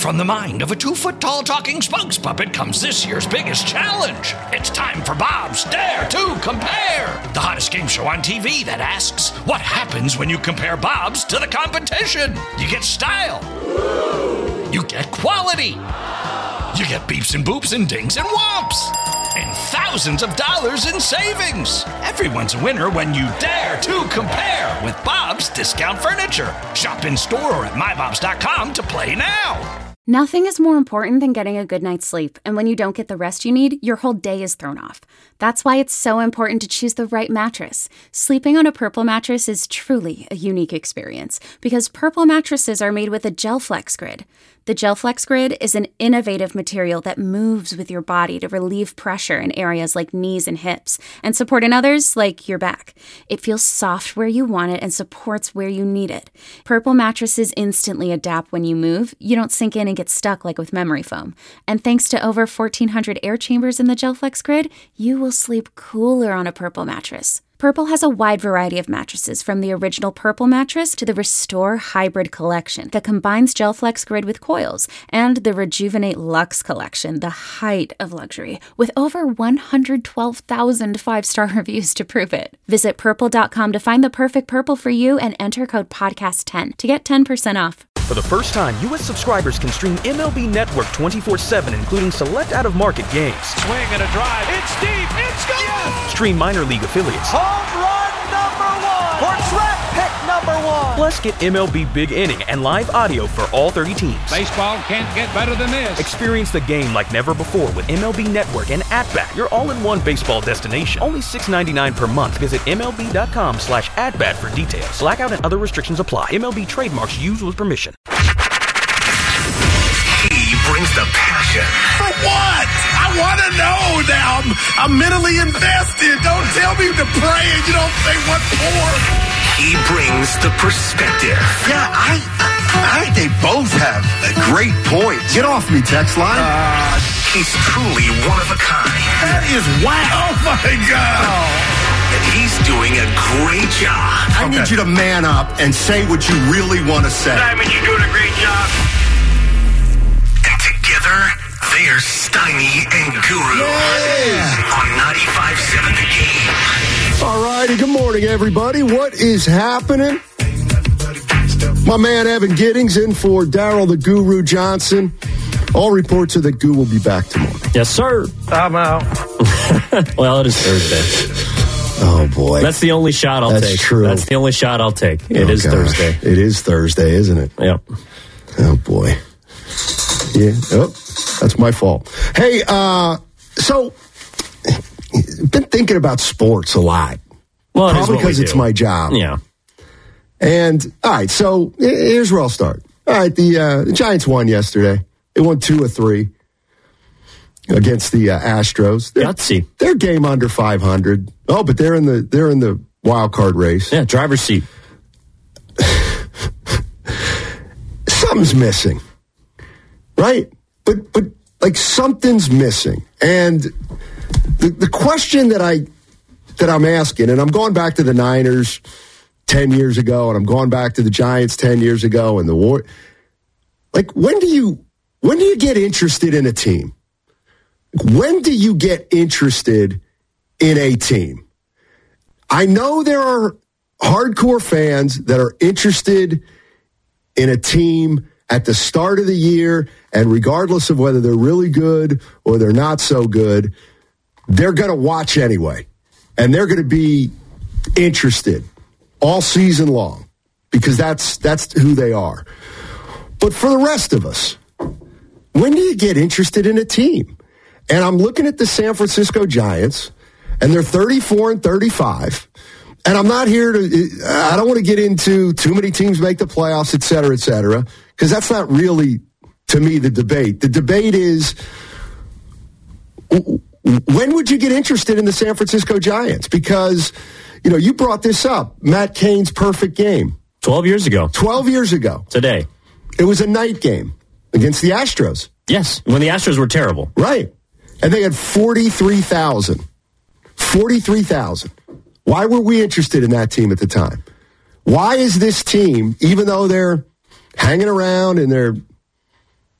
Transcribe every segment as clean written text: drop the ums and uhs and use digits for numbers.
from the mind of a 2-foot-tall talking spokes puppet comes this year's biggest challenge. It's time for Bob's Dare to Compare, the hottest game show on TV that asks, what happens when you compare Bob's to the competition? You get style. You get quality. You get beeps and boops and dings and whomps. And thousands of dollars in savings. Everyone's a winner when you dare to compare with Bob's Discount Furniture. Shop in store or at mybobs.com to play now. Nothing is more important than getting a good night's sleep, and when you don't get the rest you need, your whole day is thrown off. That's why it's so important to choose the right mattress. Sleeping on a Purple mattress is truly a unique experience, because Purple mattresses are made with a GelFlex Grid. The GelFlex Grid is an innovative material that moves with your body to relieve pressure in areas like knees and hips, and support in others like your back. It feels soft where you want it and supports where you need it. Purple mattresses instantly adapt when you move. You don't sink in and get stuck like with memory foam. And thanks to over 1,400 air chambers in the GelFlex Grid, you will sleep cooler on a Purple mattress. Purple has a wide variety of mattresses, from the original Purple mattress to the Restore Hybrid collection that combines GelFlex Grid with coils, and the Rejuvenate Luxe collection, the height of luxury, with over 112,000 5-star reviews to prove it. Visit purple.com to find the perfect Purple for you and enter code podcast10 to get 10% off. For the first time, U.S. subscribers can stream MLB Network 24/7, including select out-of-market games. Swing and a drive. It's deep. It's gone. Yes! Stream minor league affiliates. Home run number 1. Or draft pick number 1. Plus, get MLB Big Inning and live audio for all 30 teams. Baseball can't get better than this. Experience the game like never before with MLB Network and At-Bat, your all-in-one baseball destination. Only $6.99 per month. Visit MLB.com/AtBat for details. Blackout and other restrictions apply. MLB trademarks used with permission. He brings the passion. For what? I want to know now. I'm mentally invested. Don't tell me to pray and you don't say what for. He brings the perspective. Yeah, I think they both have a great point. Get off me, text line. He's truly one of a kind. That is wow. Oh, my God. And he's doing a great job. I need you to man up and say what you really want to say. Diamond, you're doing a great job. Together, they are Steiny and Guru on 95.7 The Game. All righty, good morning, everybody. What is happening? My man Evan Giddings in for Daryl the Guru Johnson. All reports are that Goo will be back tomorrow. Yes, sir. I'm out. Well, it is Thursday. Oh, boy. That's the only shot I'll take. That's true. That's the only shot I'll take. It is Thursday. It is Thursday, isn't it? Yep. Oh, boy. Yeah. Oh, that's my fault. Hey, so been thinking about sports a lot. Well, probably because it's my job. Yeah. And all right, so here's where I'll start. All right, the Giants won yesterday. They won 2 of 3 against the Astros. They're game under 500. Oh, but they're in the wild card race. Yeah, driver's seat. Something's missing. Right? But like something's missing. And the question that I'm asking, and I'm going back to the Niners 10 years ago, and I'm going back to the Giants 10 years ago, and the war. Like, when do you get interested in a team? When do you get interested in a team? I know there are hardcore fans that are interested in a team at the start of the year, and regardless of whether they're really good or they're not so good, they're going to watch anyway. And they're going to be interested all season long because that's who they are. But for the rest of us, when do you get interested in a team? And I'm looking at the San Francisco Giants, and they're 34-35. And I'm not here I don't want to get into too many teams make the playoffs, et cetera, because that's not really, to me, the debate. The debate is, when would you get interested in the San Francisco Giants? Because, you brought this up, Matt Cain's perfect game. 12 years ago. 12 years ago. Today. It was a night game against the Astros. Yes, when the Astros were terrible. Right. And they had 43,000. 43,000. Why were we interested in that team at the time? Why is this team, even though they're hanging around and they're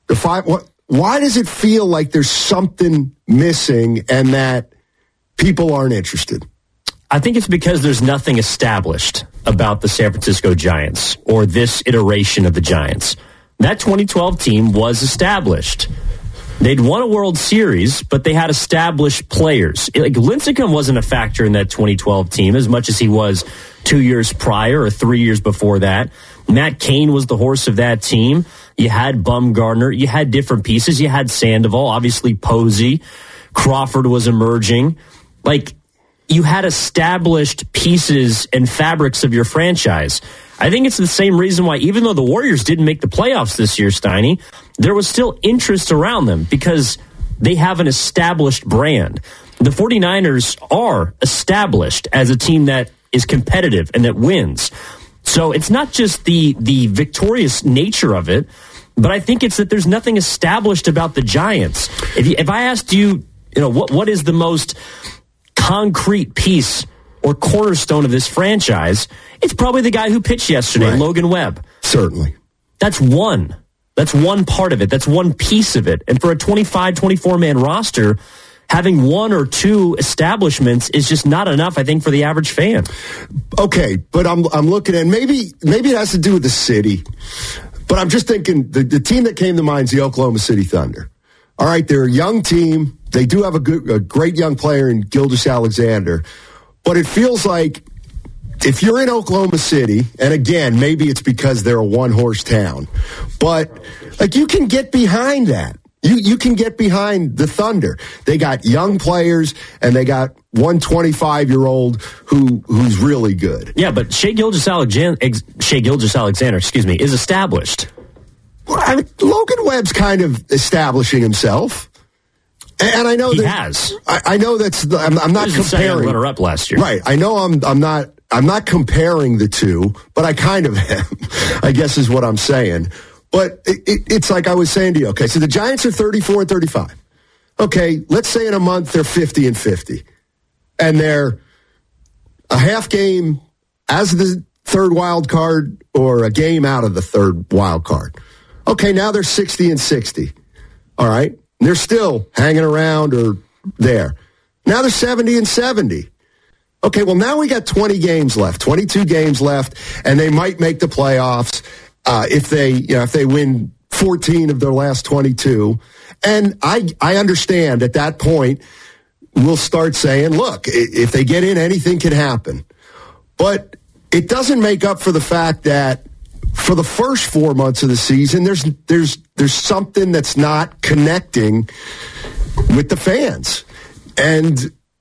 Why does it feel like there's something missing and that people aren't interested? I think it's because there's nothing established about the San Francisco Giants or this iteration of the Giants. That 2012 team was established. They'd won a World Series, but they had established players. Like Lincecum wasn't a factor in that 2012 team as much as he was 2 years prior or 3 years before that. Matt Cain was the horse of that team. You had Bumgarner. You had different pieces. You had Sandoval, obviously Posey. Crawford was emerging. Like, you had established pieces and fabrics of your franchise. I think it's the same reason why, even though the Warriors didn't make the playoffs this year, Steiny, there was still interest around them because they have an established brand. The 49ers are established as a team that is competitive and that wins. So it's not just the victorious nature of it, but I think it's that there's nothing established about the Giants. If I asked you, what is the most concrete piece or cornerstone of this franchise, it's probably the guy who pitched yesterday, right. Logan Webb. Certainly. That's one part of it. That's one piece of it. And for a 25, 24-man roster, having one or two establishments is just not enough, I think, for the average fan. Okay, but I'm looking at, maybe it has to do with the city, but I'm just thinking the team that came to mind is the Oklahoma City Thunder. All right, they're a young team. They do have a great young player in Gilgeous-Alexander. But it feels like if you're in Oklahoma City, and again, maybe it's because they're a one-horse town, but like you can get behind that. You can get behind the Thunder. They got young players, and they got one 25-year-old who's really good. Yeah, but Shai Gilgeous-Alexander, is established. Well, I mean, Logan Webb's kind of establishing himself. And I know he has. I know that's. I'm not comparing. Runner-up last year, right? I know I'm not comparing the two, but I kind of am. I guess is what I'm saying. But it's like I was saying to you. Okay, so the Giants are 34-35. Okay, let's say in a month they're 50-50, and they're a half game as the third wild card or a game out of the third wild card. Okay, now they're 60-60. All right. They're still hanging around or there. Now they're 70-70. Okay, well, now we got 20 games left, 22 games left, and they might make the playoffs if they win 14 of their last 22. And I understand at that point we'll start saying, look, if they get in, anything can happen. But it doesn't make up for the fact that for the first 4 months of the season, there's something that's not connecting with the fans, and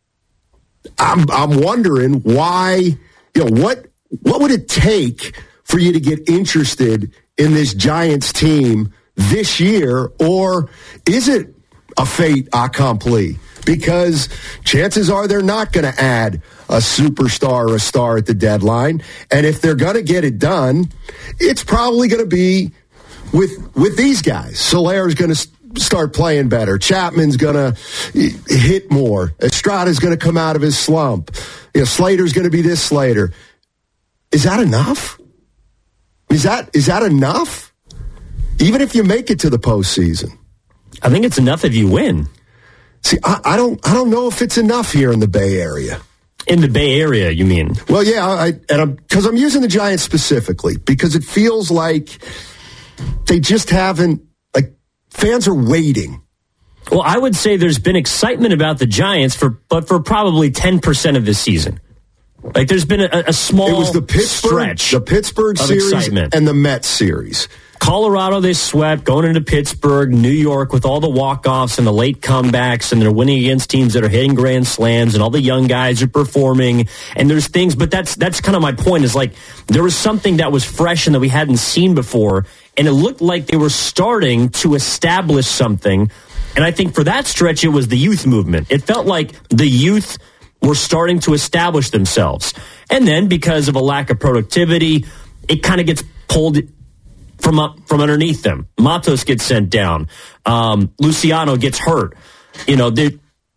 I'm wondering why. What would it take for you to get interested in this Giants team this year, or is it a fait accompli? Because chances are they're not going to add a superstar or a star at the deadline. And if they're going to get it done, it's probably going to be with these guys. Solaire's going to start playing better. Chapman's going to hit more. Estrada's going to come out of his slump. Slater's going to be this Slater. Is that enough? Is that enough? Even if you make it to the postseason? I think it's enough if you win. See, I don't know if it's enough here in the Bay Area. In the Bay Area, you mean? Well, yeah, because I'm using the Giants specifically because it feels like they just haven't. Like fans are waiting. Well, I would say there's been excitement about the Giants for probably 10% of this season. Like there's been a small. It was the Pittsburgh series excitement. And the Mets series. Colorado, they swept, going into Pittsburgh, New York with all the walk-offs and the late comebacks, and they're winning against teams that are hitting grand slams, and all the young guys are performing, and there's things, but that's kind of my point, is like there was something that was fresh and that we hadn't seen before, and it looked like they were starting to establish something, and I think for that stretch it was the youth movement. It felt like the youth were starting to establish themselves, and then because of a lack of productivity, it kind of gets pulled from underneath them. Matos gets sent down. Luciano gets hurt. There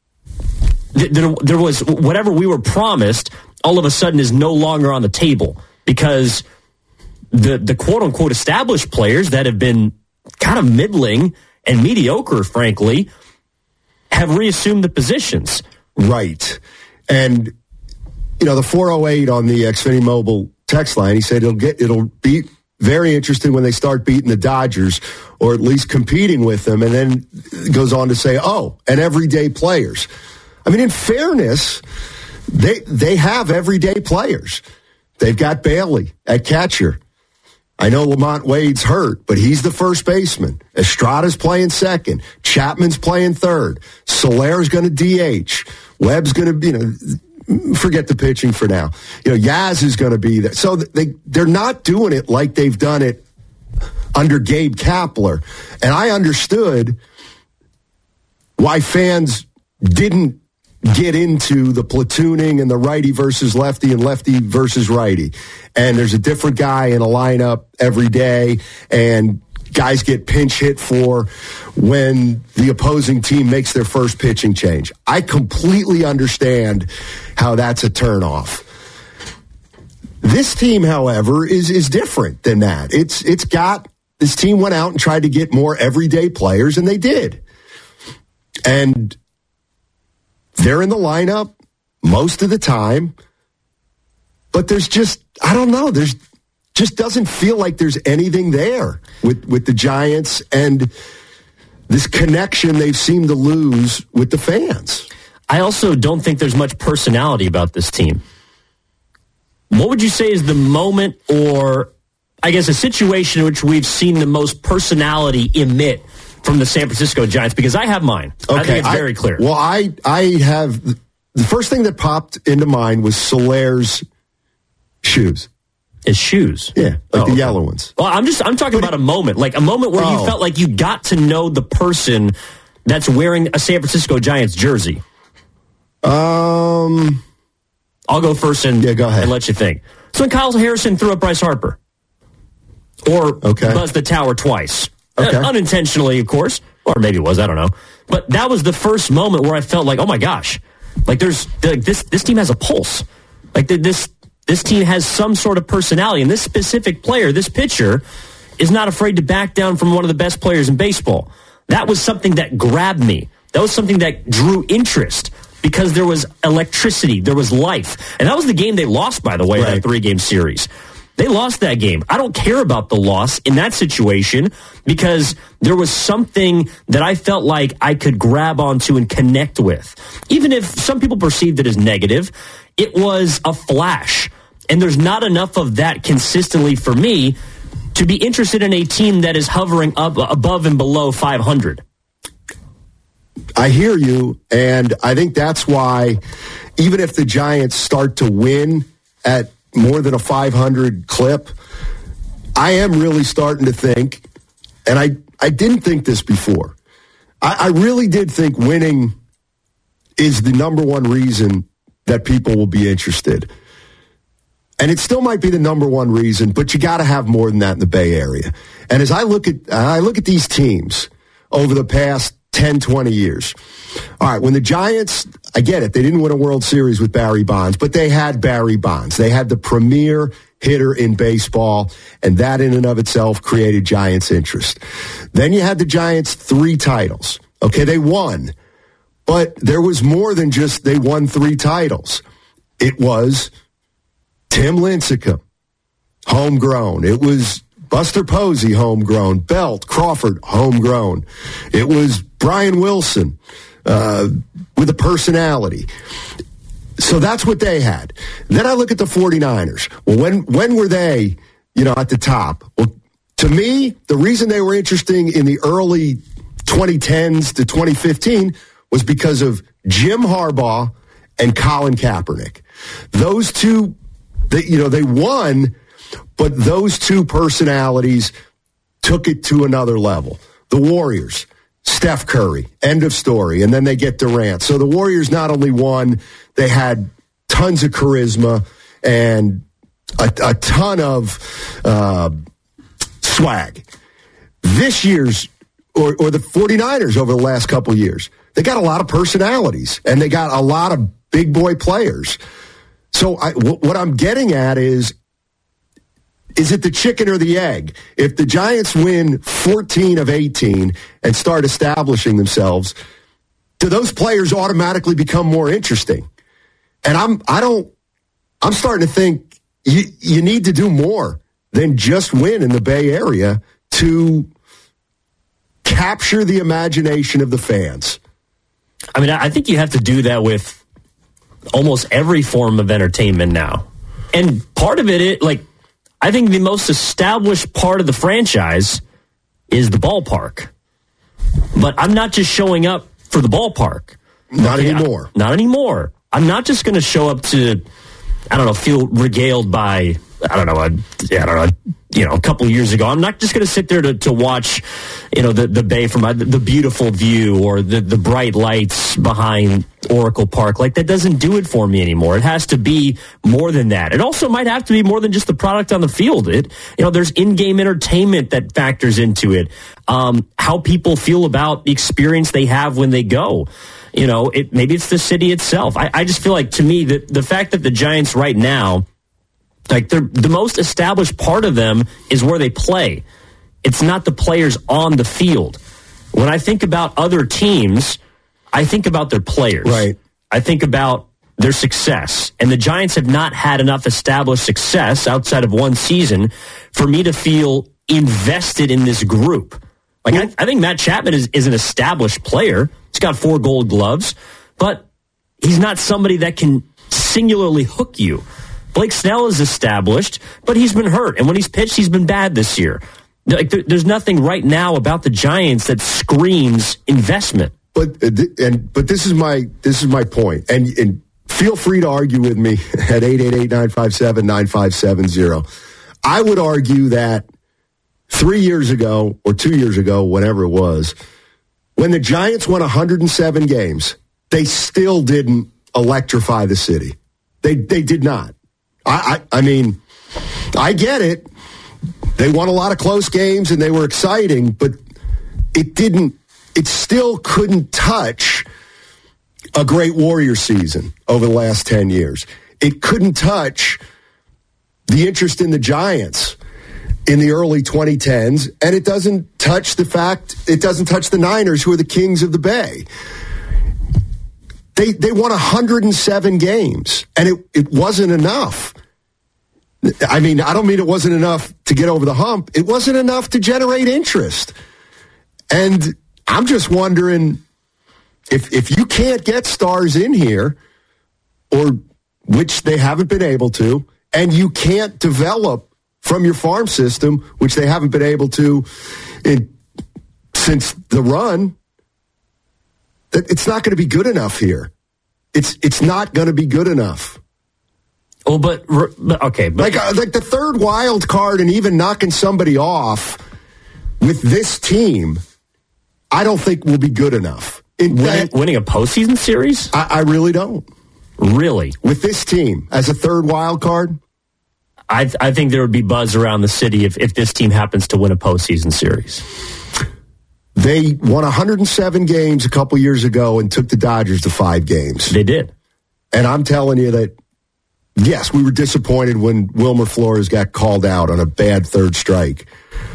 was whatever we were promised all of a sudden is no longer on the table because the quote unquote established players that have been kind of middling and mediocre, frankly, have reassumed the positions. Right. And, the 408 on the Xfinity Mobile text line, he said it'll be very interesting when they start beating the Dodgers, or at least competing with them, and then goes on to say, and everyday players. I mean, in fairness, they have everyday players. They've got Bailey at catcher. I know Lamont Wade's hurt, but he's the first baseman. Estrada's playing second. Chapman's playing third. Solaire's going to DH. Webb's going to, forget the pitching for now. Yaz is going to be there. So they're not doing it like they've done it under Gabe Kapler. And I understood why fans didn't get into the platooning and the righty versus lefty and lefty versus righty. And there's a different guy in a lineup every day, and guys get pinch hit for when the opposing team makes their first pitching change. I completely understand how that's a turnoff. This team, however, is different than that. This team went out and tried to get more everyday players, and they did. And they're in the lineup most of the time, but there's just, I don't know, there's just doesn't feel like there's anything there with the Giants and this connection they've seemed to lose with the fans. I also don't think there's much personality about this team. What would you say is the moment, or I guess a situation in which we've seen the most personality emit from the San Francisco Giants? Because I have mine. Okay, I think it's very clear. Well, I have, the first thing that popped into mind was Solaire's shoes. His shoes? Yeah, like the yellow ones. Well, I'm talking about a moment, like a moment where you felt like you got to know the person that's wearing a San Francisco Giants jersey. I'll go first and go ahead. And let you think. So when Kyle Harrison threw up Bryce Harper, or buzzed the tower twice, unintentionally, of course, or maybe it was, I don't know. But that was the first moment where I felt like, oh my gosh, like this team has a pulse. Like this team has some sort of personality, and this specific player, this pitcher, is not afraid to back down from one of the best players in baseball. That was something that grabbed me. That was something that drew interest because there was electricity, there was life. And that was the game they lost, by the way, in that 3-game series. They lost that game. I don't care about the loss in that situation because there was something that I felt like I could grab onto and connect with. Even if some people perceived it as negative, it was a flash. And there's not enough of that consistently for me to be interested in a team that is hovering up above and below 500. I hear you, and I think that's why even if the Giants start to win at more than a 500 clip, I am really starting to think, and I didn't think this before, I really did think winning is the number one reason that people will be interested. And it still might be the number one reason, but you got to have more than that in the Bay Area. And as I look at these teams over the past 10, 20 years. All right, when the Giants, I get it, they didn't win a World Series with Barry Bonds, but they had Barry Bonds. They had the premier hitter in baseball, and that in and of itself created Giants interest. Then you had the Giants 3 titles. Okay, they won, but there was more than just they won 3 titles. It was Tim Lincecum, homegrown. It was Buster Posey, homegrown. Belt, Crawford, homegrown. It was Brian Wilson with a personality. So that's what they had. Then I look at the 49ers. Well, when were they, at the top? Well, to me, the reason they were interesting in the early 2010s to 2015 was because of Jim Harbaugh and Colin Kaepernick. Those two, they won, but those two personalities took it to another level. The Warriors, Steph Curry, end of story. And then they get Durant. So the Warriors not only won, they had tons of charisma and a ton of swag. This year's, or the 49ers over the last couple of years, they got a lot of personalities, and they got a lot of big boy players. So what I'm getting at is, Is it the chicken or the egg? If the Giants win 14 of 18 and start establishing themselves, do those players automatically become more interesting? And I'm starting to think you need to do more than just win in the Bay Area to capture the imagination of the fans. I mean, I think you have to do that with almost every form of entertainment now. And part of it, I think the most established part of the franchise is the ballpark. But I'm not just showing up for the ballpark. Not anymore. Not anymore. I'm not just going to show up to, feel regaled by, a couple of years ago. I'm not just going to sit there to watch, the bay from the beautiful view or the bright lights behind Oracle Park. That doesn't do it for me anymore. It has to be more than that. It also might have to be more than just the product on the field. There's in-game entertainment that factors into it. How people feel about the experience they have when they go. Maybe it's the city itself. I just feel like, to me, that the fact that the Giants right now, the most established part of them is where they play. It's not the players on the field. When I think about other teams, I think about their players. Right. I think about their success. And the Giants have not had enough established success outside of one season for me to feel invested in this group. I think Matt Chapman is an established player. He's got 4 Gold Gloves, but he's not somebody that can singularly hook you. Blake Snell is established, but he's been hurt. And when he's pitched, he's been bad this year. There's nothing right now about the Giants that screams investment. But this is my point. And feel free to argue with me at 888-957-9570. I would argue that 3 years ago or 2 years ago, whenever it was, when the Giants won 107 games, they still didn't electrify the city. They did not. I mean, I get it. They won a lot of close games and they were exciting, but it still couldn't touch a great Warrior season over the last 10 years. It couldn't touch the interest in the Giants in the early 2010s, and it doesn't touch the Niners, who are the kings of the Bay. They won 107 games, and it wasn't enough. I mean, I don't mean it wasn't enough to get over the hump. It wasn't enough to generate interest. And I'm just wondering if you can't get stars in here, or which they haven't been able to, and you can't develop from your farm system, which they haven't been able to since the run, it's not going to be good enough here. It's not going to be good enough. Oh, but okay. But like the third wild card and even knocking somebody off with this team, I don't think will be good enough. Winning a postseason series? I really don't. Really? With this team as a third wild card? I think there would be buzz around the city if this team happens to win a postseason series. They won 107 games a couple years ago and took the Dodgers to 5 games. They did. And I'm telling you that, yes, we were disappointed when Wilmer Flores got called out on a bad third strike.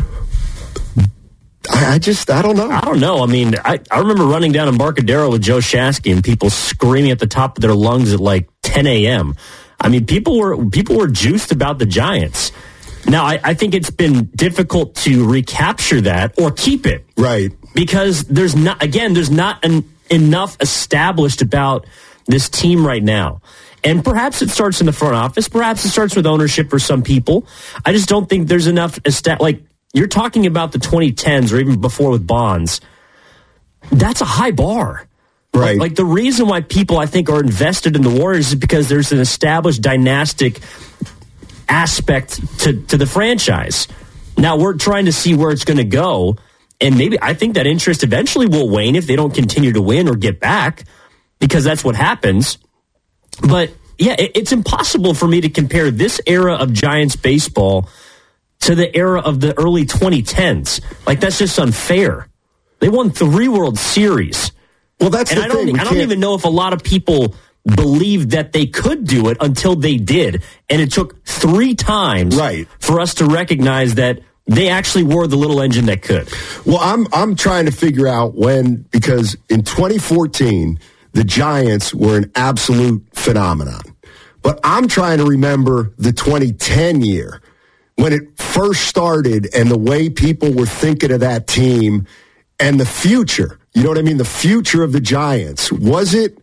I don't know. I don't know. I mean, I remember running down Embarcadero with Joe Shasky and people screaming at the top of their lungs at like 10 a.m. I mean, people were juiced about the Giants. Now, I think it's been difficult to recapture that or keep it. Right. Because there's not enough established about this team right now. And perhaps it starts in the front office. Perhaps it starts with ownership for some people. I just don't think there's enough. You're talking about the 2010s or even before with Bonds. That's a high bar. Right. Like the reason why people, I think, are invested in the Warriors is because there's an established dynastic aspect to the franchise. Now we're trying to see where it's going to go. And maybe I think that interest eventually will wane if they don't continue to win or get back, because that's what happens. But yeah, it's impossible for me to compare this era of Giants baseball to the era of the early 2010s. Like, that's just unfair. They won 3 World Series. Well, that's the thing. I don't even know if a lot of people believed that they could do it until they did. And it took 3 times for us to recognize that they actually were the little engine that could. Well, I'm trying to figure out when, because in 2014, the Giants were an absolute phenomenon. But I'm trying to remember the 2010 year when it first started and the way people were thinking of that team and the future. You know what I mean? The future of the Giants. Was it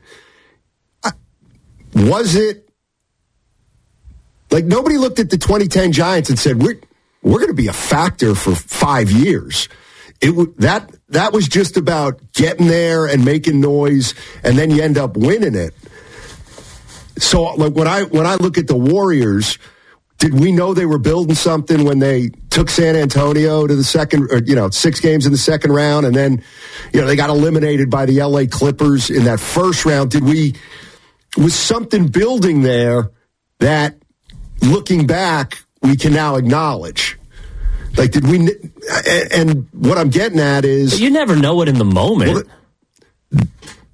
like nobody looked at the 2010 Giants and said, we're going to be a factor for 5 years. That was just about getting there and making noise, and then you end up winning it. So like when I look at the Warriors, did we know they were building something when they took San Antonio to the second, or 6 games in the second round, and then they got eliminated by the LA Clippers in that first round? Was something building there that, looking back, we can now acknowledge? Like, did we? And what I'm getting at is, but you never know it in the moment. Well,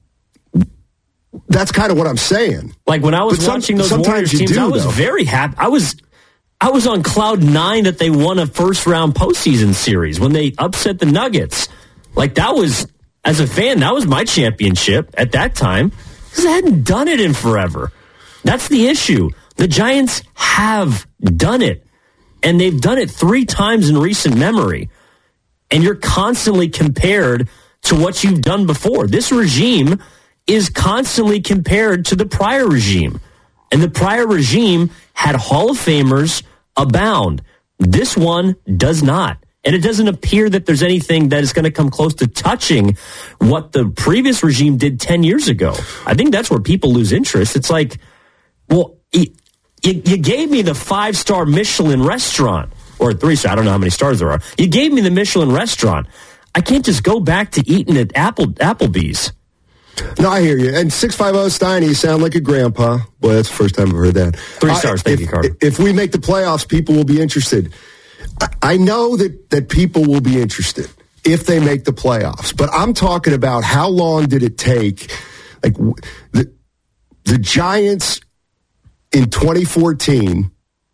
that's kind of what I'm saying. Like when I was watching those Warriors teams, I was very happy. I was on cloud 9 that they won a first round postseason series when they upset the Nuggets. Like that was, as a fan, that was my championship at that time because I hadn't done it in forever. That's the issue. The Giants have done it. And they've done it 3 times in recent memory. And you're constantly compared to what you've done before. This regime is constantly compared to the prior regime. And the prior regime had Hall of Famers abound. This one does not. And it doesn't appear that there's anything that is going to come close to touching what the previous regime did 10 years ago. I think that's where people lose interest. It's like, well, You gave me the 5-star Michelin restaurant, or 3-star, I don't know how many stars there are. You gave me the Michelin restaurant. I can't just go back to eating at Applebee's. No, I hear you. And 650 Steiny, you sound like a grandpa. Boy, that's the first time I've heard that. 3 stars, thank you, Carter. If we make the playoffs, people will be interested. I know that people will be interested if they make the playoffs. But I'm talking about how long did it take? Like the Giants in 2014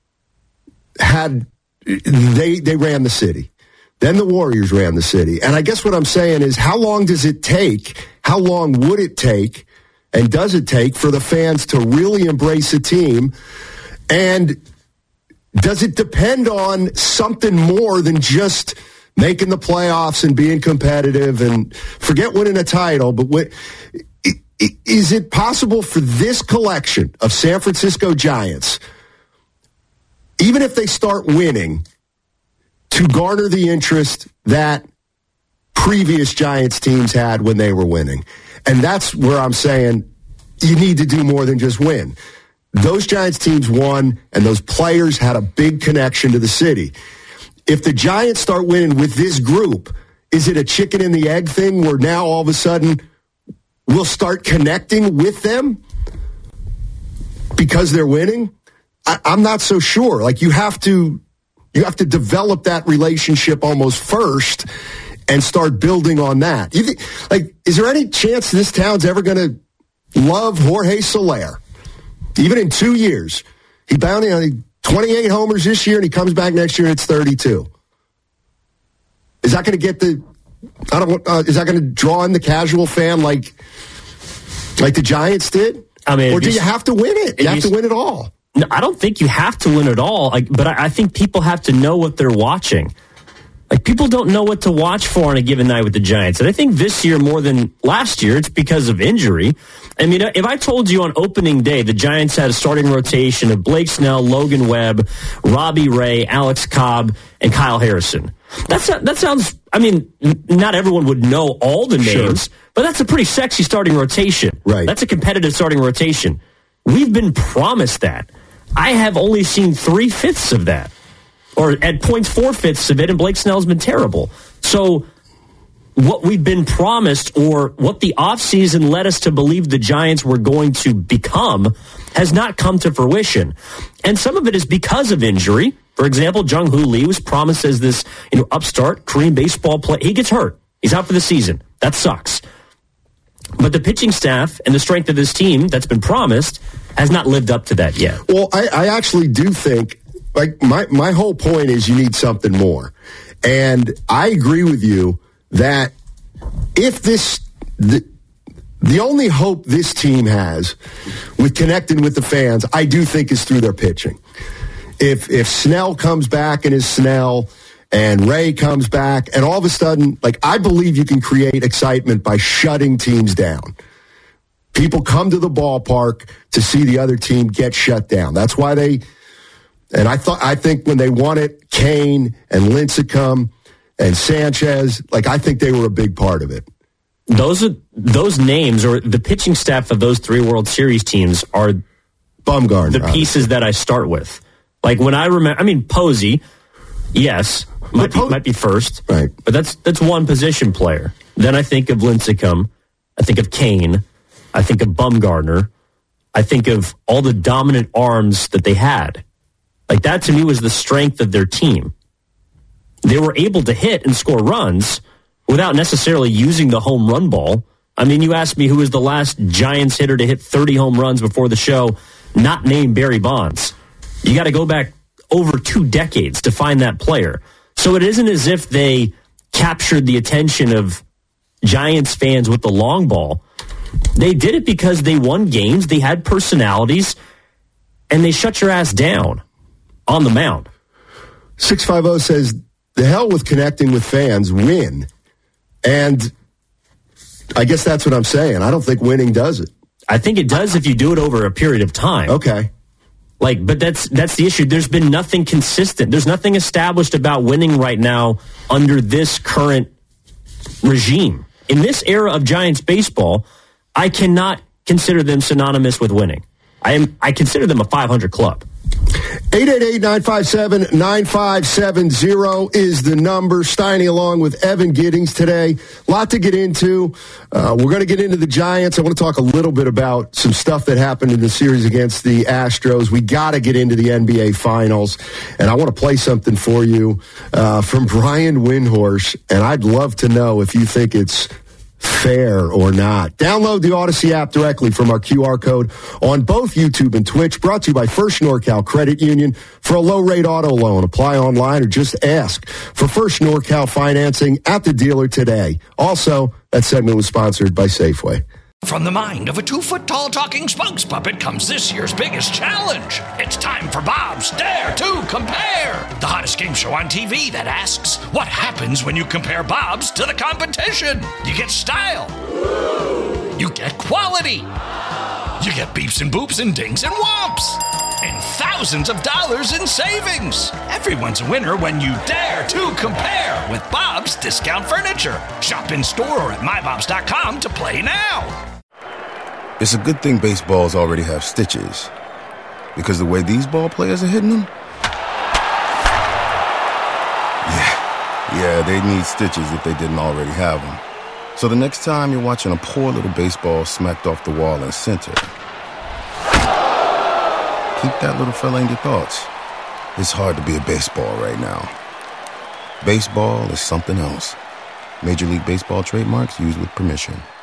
they ran the city. Then the Warriors ran the city. And I guess what I'm saying is, how long does it take? How long would it take? And does it take for the fans to really embrace a team? And does it depend on something more than just making the playoffs and being competitive and forget winning a title? But is it possible for this collection of San Francisco Giants, even if they start winning, to garner the interest that previous Giants teams had when they were winning? And that's where I'm saying you need to do more than just win. Those Giants teams won, and those players had a big connection to the city. If the Giants start winning with this group, is it a chicken and the egg thing where now all of a sudden we'll start connecting with them because they're winning? I'm not so sure. Like you have to develop that relationship almost first and start building on that. Is there any chance this town's ever going to love Jorge Soler? Even in 2 years, he bound 28 homers this year, and he comes back next year and it's 32. Is that going to get is that going to draw in the casual fan like the Giants did? I mean, or do you have to win it? You have to win it all. No, I don't think you have to win it all. But I think people have to know what they're watching. Like, people don't know what to watch for on a given night with the Giants. And I think this year more than last year, it's because of injury. I mean, if I told you on opening day the Giants had a starting rotation of Blake Snell, Logan Webb, Robbie Ray, Alex Cobb, and Kyle Harrison, that sounds, I mean, not everyone would know all the names, but that's a pretty sexy starting rotation. Right. That's a competitive starting rotation. We've been promised that. I have only seen 3/5 of that. Or at points 4/5 of it, and Blake Snell's been terrible. So what we've been promised, or what the offseason led us to believe the Giants were going to become, has not come to fruition. And some of it is because of injury. For example, Jung-Hoo Lee was promised as this upstart Korean baseball player. He gets hurt. He's out for the season. That sucks. But the pitching staff and the strength of this team that's been promised has not lived up to that yet. Well, I actually do think, like, my whole point is you need something more. And I agree with you that if the only hope this team has with connecting with the fans, I do think is through their pitching. If Snell comes back and is Snell, and Ray comes back, and all of a sudden, like, I believe you can create excitement by shutting teams down. People come to the ballpark to see the other team get shut down. That's why I think when they won it, Kane and Lincecum and Sanchez, like, I think they were a big part of it. Those names, or the pitching staff of those 3 World Series teams, are Bumgarner, the pieces that I start with. Like, when I remember, Posey, yes, might be first, right? But that's one position player. Then I think of Lincecum, I think of Kane, I think of Bumgarner, I think of all the dominant arms that they had. Like, that to me was the strength of their team. They were able to hit and score runs without necessarily using the home run ball. I mean, you asked me who was the last Giants hitter to hit 30 home runs before the show, not named Barry Bonds. You got to go back over 2 decades to find that player. So it isn't as if they captured the attention of Giants fans with the long ball. They did it because they won games, they had personalities, and they shut your ass down on the mound. 650 says, the hell with connecting with fans, win. And I guess that's what I'm saying. I don't think winning does it. I think it does if you do it over a period of time. Okay. But that's the issue. There's been nothing consistent. There's nothing established about winning right now under this current regime. In this era of Giants baseball, I cannot consider them synonymous with winning. I consider them a 500 club. 888-957-9570 is the number. Steiny along with Evan Giddings today. A lot to get into. We're going to get into the Giants. I want to talk a little bit about some stuff that happened in the series against the Astros. We got to get into the NBA Finals. And I want to play something for you from Brian Windhorst. And I'd love to know if you think it's fair or not. Download the Odyssey app directly from our QR code on both YouTube and Twitch. Brought to you by First NorCal Credit Union for a low-rate auto loan. Apply online or just ask for First NorCal financing at the dealer today. Also, that segment was sponsored by Safeway. From the mind of a 2-foot-tall talking spokes puppet comes this year's biggest challenge. It's time for Bob's Dare to Compare, the hottest game show on TV that asks, what happens when you compare Bob's to the competition? You get style. You get quality. You get beeps and boops and dings and whomps. And thousands of dollars in savings. Everyone's a winner when you dare to compare with Bob's Discount Furniture. Shop in store or at mybobs.com to play now. It's a good thing baseballs already have stitches, because the way these ball players are hitting them, yeah, they need stitches if they didn't already have them. So the next time you're watching a poor little baseball smacked off the wall in center, keep that little fella in your thoughts. It's hard to be a baseball right now. Baseball is something else. Major League Baseball trademarks used with permission.